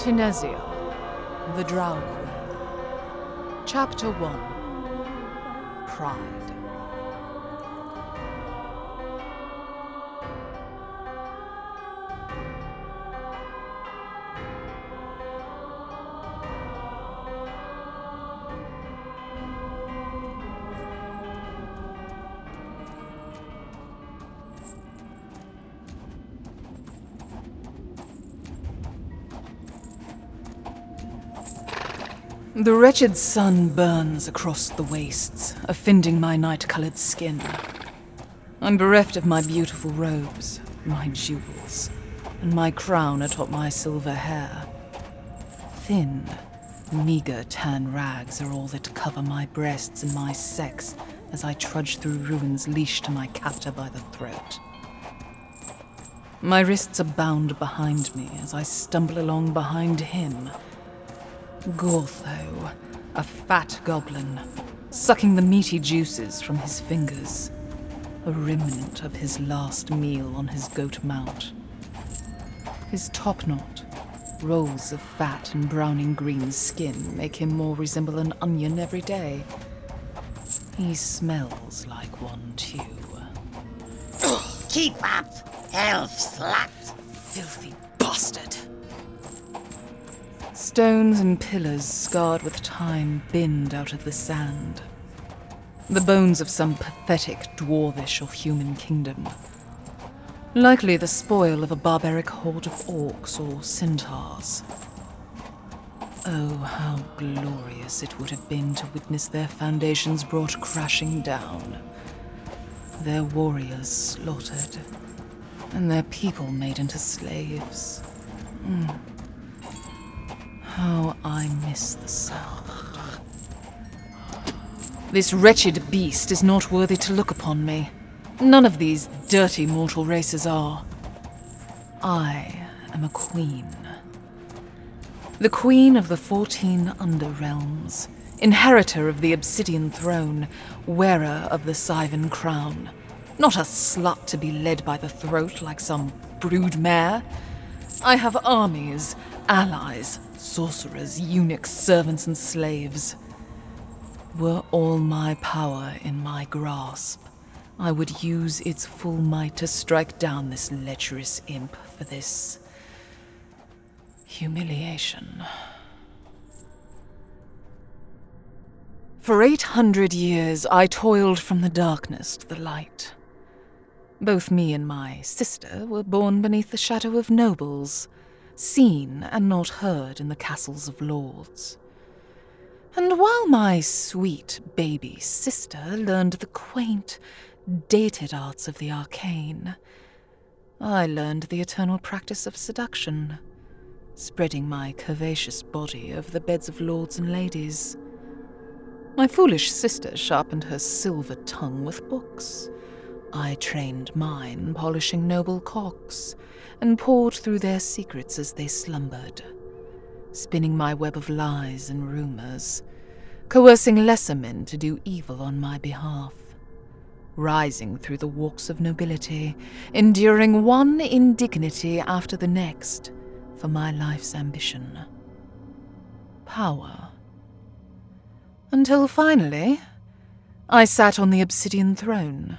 Tynesia, the Drow Queen. Chapter 1. Pride. The wretched sun burns across the wastes, offending my night-colored skin. I'm bereft of my beautiful robes, my jewels, and my crown atop my silver hair. Thin, meager tan rags are all that cover my breasts and my sex as I trudge through ruins leashed to my captor by the throat. My wrists are bound behind me as I stumble along behind him, Gortho, a fat goblin, sucking the meaty juices from his fingers, a remnant of his last meal on his goat mount. His topknot, rolls of fat and browning green skin make him more resemble an onion every day. He smells like one too. Keep up, elf slut! Filthy bastard! Stones and pillars scarred with time bend out of the sand. The bones of some pathetic dwarvish or human kingdom. Likely the spoil of a barbaric horde of orcs or centaurs. Oh, how glorious it would have been to witness their foundations brought crashing down. Their warriors slaughtered, and their people made into slaves. How I miss the sound. This wretched beast is not worthy to look upon me. None of these dirty mortal races are. I am a queen. The queen of the 14 Underrealms, inheritor of the Obsidian Throne, wearer of the Scythian crown. Not a slut to be led by the throat like some brood mare. I have armies, allies, sorcerers, eunuchs, servants, and slaves. Were all my power in my grasp, I would use its full might to strike down this lecherous imp for this humiliation. For 800 years, I toiled from the darkness to the light. Both me and my sister were born beneath the shadow of nobles, seen and not heard in the castles of lords. And while my sweet baby sister learned the quaint, dated arts of the arcane, I learned the eternal practice of seduction, spreading my curvaceous body over the beds of lords and ladies. My foolish sister sharpened her silver tongue with books. I trained mine, polishing noble cocks, and pored through their secrets as they slumbered, spinning my web of lies and rumors, coercing lesser men to do evil on my behalf, rising through the walks of nobility, enduring one indignity after the next for my life's ambition. Power. Until finally, I sat on the Obsidian Throne.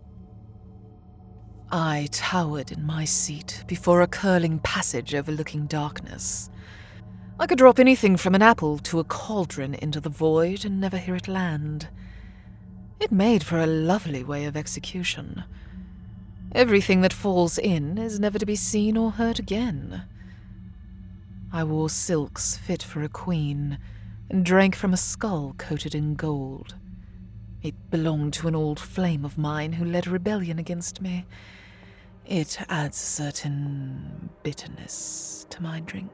I towered in my seat before a curling passage overlooking darkness. I could drop anything from an apple to a cauldron into the void and never hear it land. It made for a lovely way of execution. Everything that falls in is never to be seen or heard again. I wore silks fit for a queen and drank from a skull coated in gold. It belonged to an old flame of mine who led a rebellion against me. It adds a certain bitterness to my drink.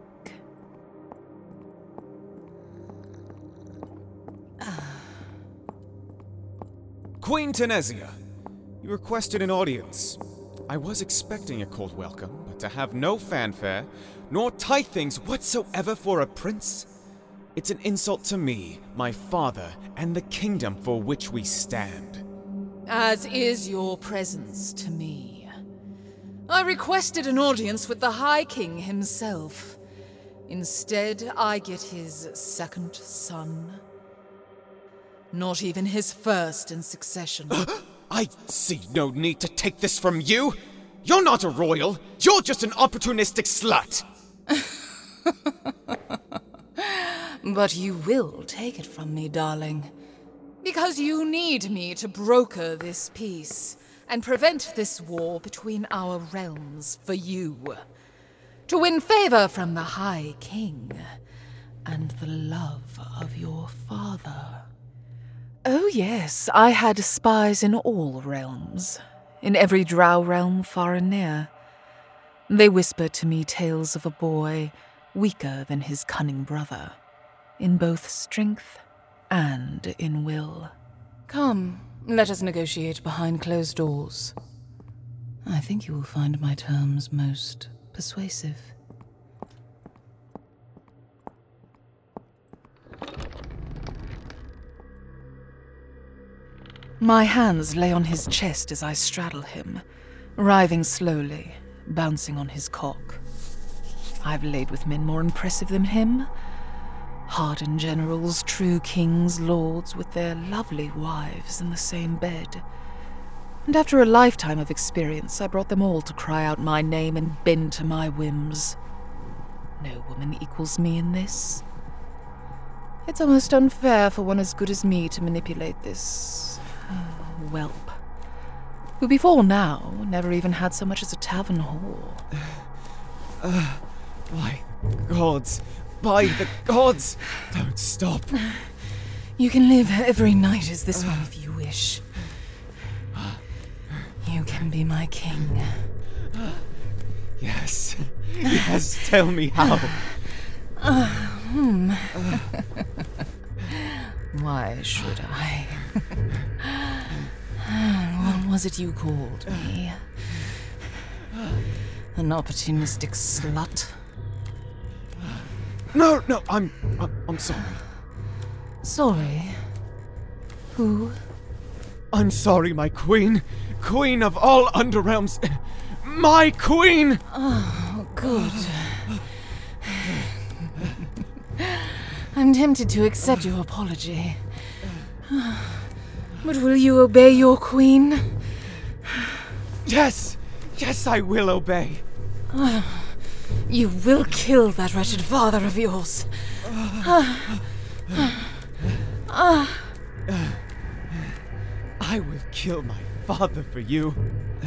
Queen Tynesia, you requested an audience. I was expecting a cold welcome, but to have no fanfare, nor tithings whatsoever for a prince, it's an insult to me, my father, and the kingdom for which we stand. As is your presence to me. I requested an audience with the High King himself. Instead, I get his second son. Not even his first in succession. I see no need to take this from you. You're not a royal. You're just an opportunistic slut. But you will take it from me, darling. Because you need me to broker this peace and prevent this war between our realms for you. To win favor from the High King and the love of your father. Oh yes, I had spies in all realms, in every drow realm far and near. They whispered to me tales of a boy weaker than his cunning brother, in both strength and in will. Come, let us negotiate behind closed doors. I think you will find my terms most persuasive. My hands lay on his chest as I straddle him, writhing slowly, bouncing on his cock. I've laid with men more impressive than him. Hardened generals, true kings, lords, with their lovely wives in the same bed. And after a lifetime of experience, I brought them all to cry out my name and bend to my whims. No woman equals me in this. It's almost unfair for one as good as me to manipulate this whelp, who before now never even had so much as a tavern hall. By gods, by the gods, don't stop. You can live every night as this one if you wish. You can be my king. Yes, yes, tell me how. Why should I? What was it you called me? An opportunistic slut? No, I'm sorry. Sorry? Who? I'm sorry, my queen. Queen of all Underrealms. My queen! Oh, good. I'm tempted to accept your apology. But will you obey your queen? Yes, I will obey. You will kill that wretched father of yours. I will kill my father for you.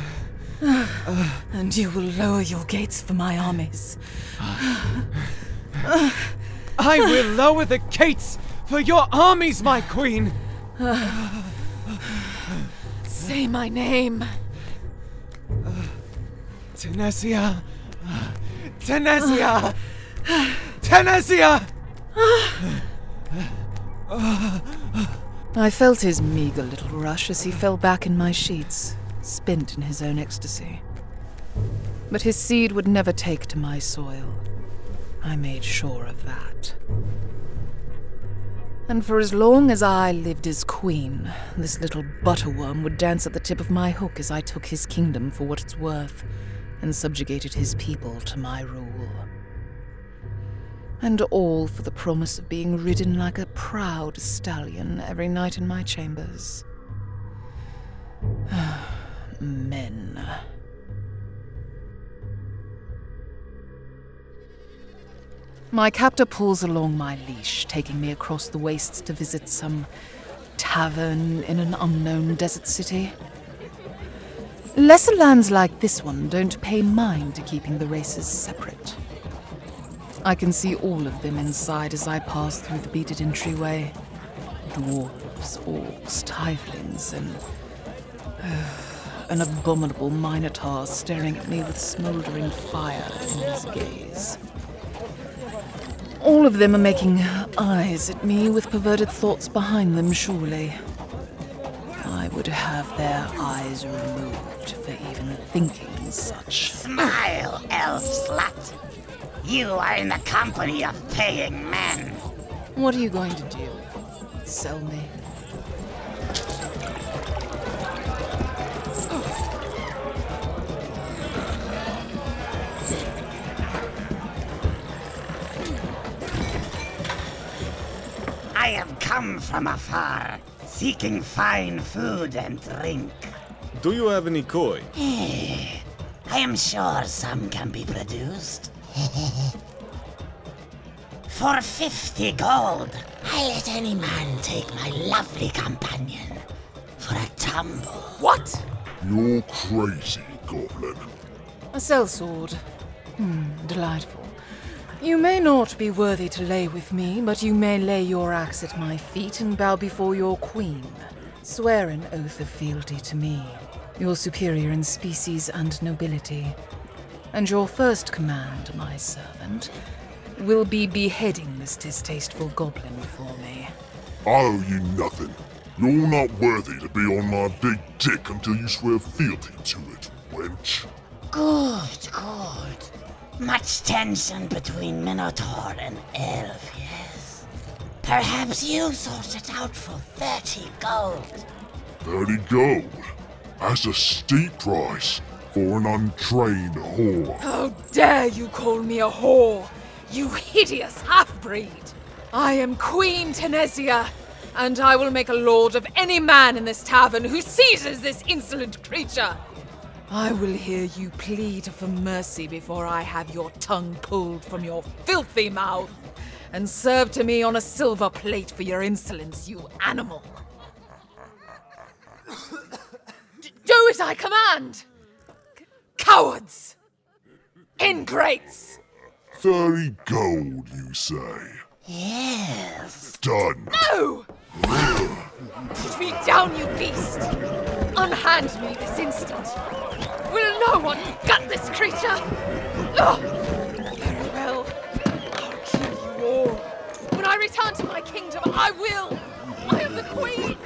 And you will lower your gates for my armies. I will lower the gates for your armies, my queen. Say my name. Tenesia. Tenesia. Tenesia. I felt his meager little rush as he fell back in my sheets, spent in his own ecstasy. But his seed would never take to my soil. I made sure of that. And for as long as I lived as queen, this little butterworm would dance at the tip of my hook as I took his kingdom for what it's worth and subjugated his people to my rule. And all for the promise of being ridden like a proud stallion every night in my chambers. Men. My captor pulls along my leash, taking me across the wastes to visit some tavern in an unknown desert city. Lesser lands like this one don't pay mind to keeping the races separate. I can see all of them inside as I pass through the beaded entryway. Dwarves, orcs, tieflings, and an abominable minotaur staring at me with smoldering fire in his gaze. All of them are making eyes at me with perverted thoughts behind them, surely. I would have their eyes removed for even thinking such. Smile, elf slut. You are in the company of paying men. What are you going to do? Sell me? I have come from afar, seeking fine food and drink. Do you have any koi? I am sure some can be produced. For 50 gold, I let any man take my lovely companion for a tumble. What? You're crazy, Goblin. A sellsword. Delightful. You may not be worthy to lay with me, but you may lay your axe at my feet and bow before your queen. Swear an oath of fealty to me, your superior in species and nobility. And your first command, my servant, will be beheading this distasteful goblin for me. I owe you nothing. You're not worthy to be on my big dick until you swear fealty to it, wench. Good, good. Much tension between Minotaur and Elf, yes? Perhaps you sort it out for 30 gold. 30 gold? That's a steep price for an untrained whore. How dare you call me a whore, you hideous half-breed! I am Queen Tenesia, and I will make a lord of any man in this tavern who seizes this insolent creature. I will hear you plead for mercy before I have your tongue pulled from your filthy mouth and served to me on a silver plate for your insolence, you animal. Do as I command! Cowards! Ingrates! 30 gold, you say? Yes. Done. No! Put me down, you beast! Unhand me this instant! Will no one gut this creature? Ugh. Very well. I'll kill you all. When I return to my kingdom, I will! I am the queen!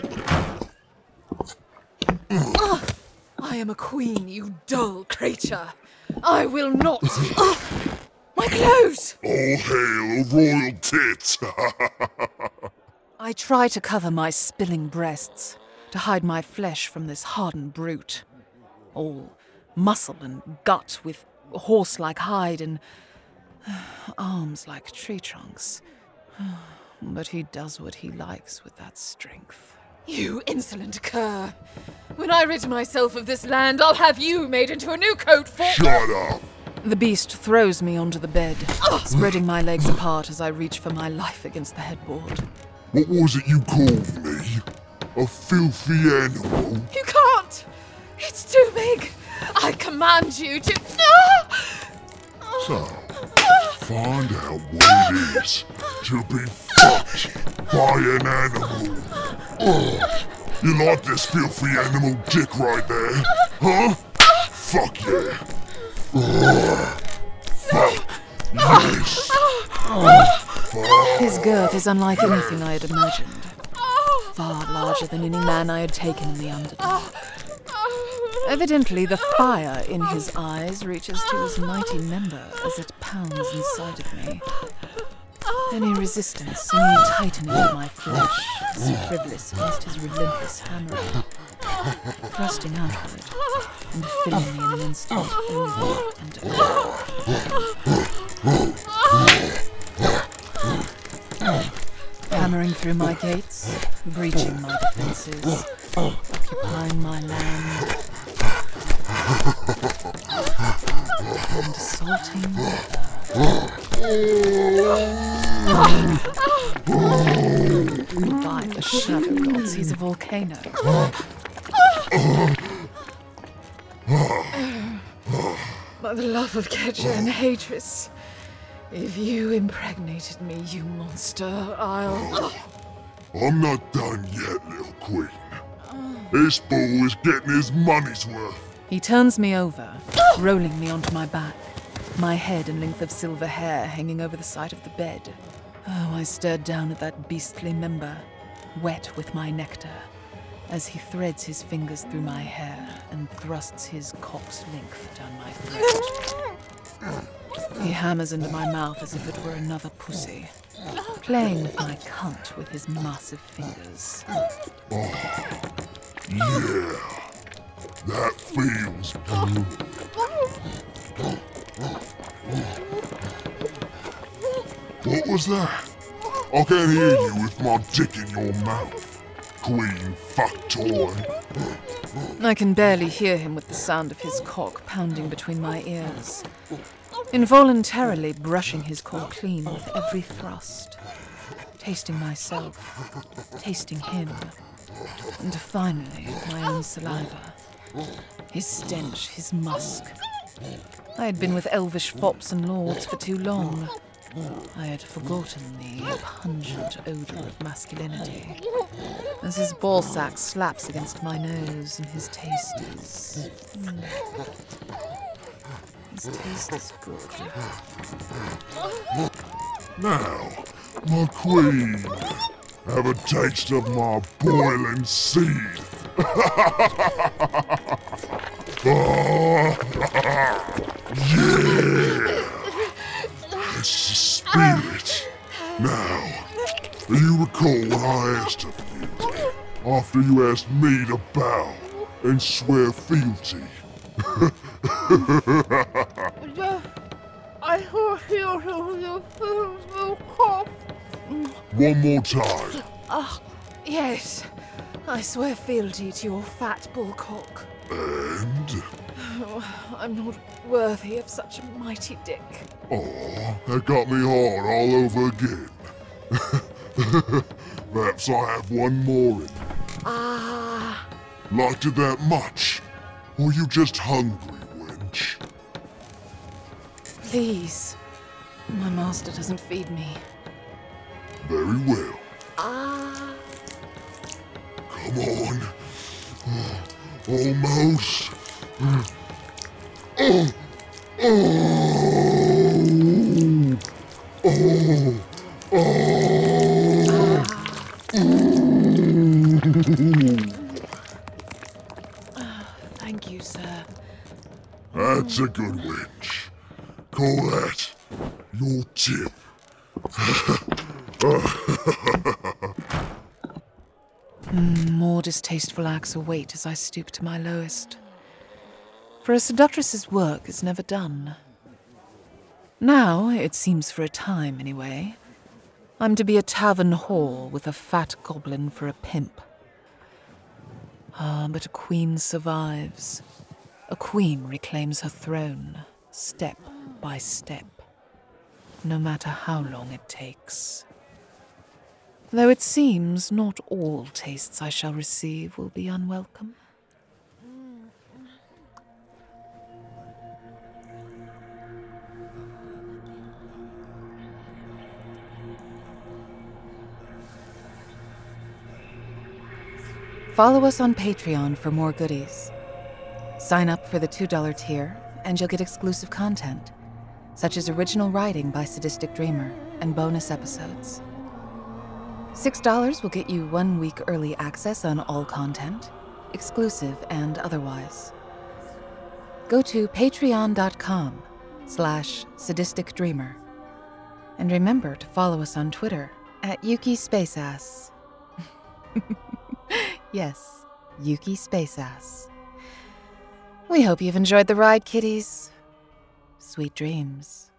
I am a queen, you dull creature. I will not... My clothes! All hail royal tits! I try to cover my spilling breasts, to hide my flesh from this hardened brute. All muscle and gut with horse-like hide and arms like tree trunks. But he does what he likes with that strength. You insolent cur! When I rid myself of this land, I'll have you made into a new coat for— Shut up! The beast throws me onto the bed, spreading my legs apart as I reach for my life against the headboard. What was it you called me? A filthy animal? You can't! It's too big! I command you to— So, find out what it is to be fucked by an animal. You like this filthy animal dick right there? Huh? Fuck yeah. Fuck yes. His girth is unlike anything I had imagined. Far larger than any man I had taken in the Underdark. Evidently, the fire in his eyes reaches to his mighty member as it pounds inside of me. Any resistance, any tightening of my flesh is frivolous against his relentless hammering, thrusting outward and filling me in an instant over and over. Hammering through my gates, breaching my defenses, occupying my land, and assaulting by the shadow gods, he's a volcano. By the love of Kedja and Hadris, if you impregnated me, you monster, I'll... I'm not done yet, little queen. This fool is getting his money's worth. He turns me over, rolling me onto my back, my head and length of silver hair hanging over the side of the bed. Oh, I stared down at that beastly member, wet with my nectar, as he threads his fingers through my hair and thrusts his cock's length down my throat. He hammers into my mouth as if it were another pussy, playing with my cunt with his massive fingers. Yeah, that feels good. What was that? I can't hear you with my dick in your mouth, queen fucktoy. I can barely hear him with the sound of his cock pounding between my ears, involuntarily brushing his core clean with every thrust, tasting myself, tasting him, and finally my own saliva, his stench, his musk. I had been with elvish fops and lords for too long. I had forgotten the pungent odor of masculinity. As his ballsack slaps against my nose, and his taste is... His taste is good. Now, my queen, have a taste of my boiling seed. Yeah! It's the spirit. Now, do you recall what I asked of you after you asked me to bow and swear fealty? I heard you cough. One more time. Yes, I swear fealty to your fat bullcock. And? I'm not worthy of such a mighty dick. Oh, that got me hard all over again. Perhaps I have one more in me. Liked it that much? Or you just hungry, wench? Please. My master doesn't feed me. Very well. Come on. Almost. Oh! Thank you, sir. That's a good wench. Call that your tip. More distasteful acts await as I stoop to my lowest. For a seductress's work is never done. Now, it seems for a time anyway, I'm to be a tavern whore with a fat goblin for a pimp. But a queen survives. A queen reclaims her throne, step by step, no matter how long it takes. Though it seems not all tastes I shall receive will be unwelcome. Follow us on Patreon for more goodies. Sign up for the $2 tier, and you'll get exclusive content, such as original writing by Sadistic Dreamer and bonus episodes. $6 will get you 1 week early access on all content, exclusive and otherwise. Go to patreon.com/sadisticdreamer. And remember to follow us on Twitter at Yuki Spaceass. Yes, Yuki Spaceass. We hope you've enjoyed the ride, kiddies. Sweet dreams.